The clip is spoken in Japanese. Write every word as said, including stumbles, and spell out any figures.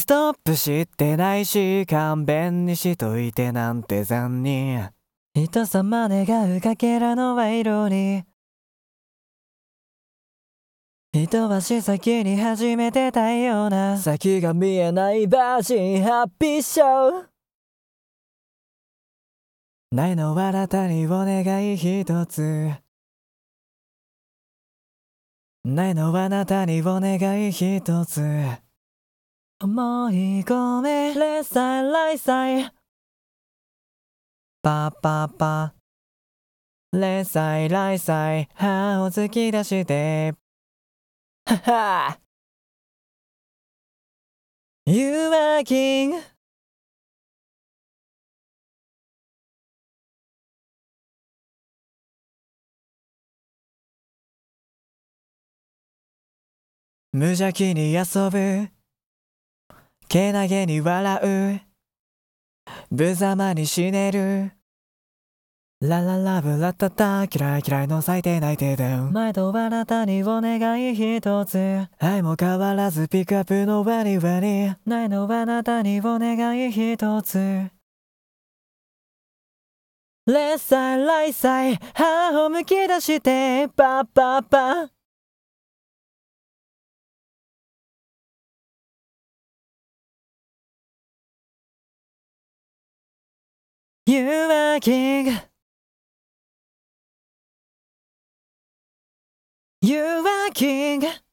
ストップしてないし勘弁にしといてなんて残忍。人様願うかけらの賄賂に一足先に始めてたような先が見えないバージンハッピーショー。ないのはあなたにお願い一つ。ないのはあなたにお願い一つ。思い込めれさいらいさいパパパれさいらいさい歯を突き出してはは You are king。 無邪気に遊ぶけなげに笑う無様に死ねるラララブラタタ嫌い嫌いの最低内定だよ。毎度あなたにお願い一つ。愛も変わらずピックアップのワニワニ。ないのはあなたにお願い一つ。レッサイライサイ歯をむき出してパッパッパ。You are king。 You are king。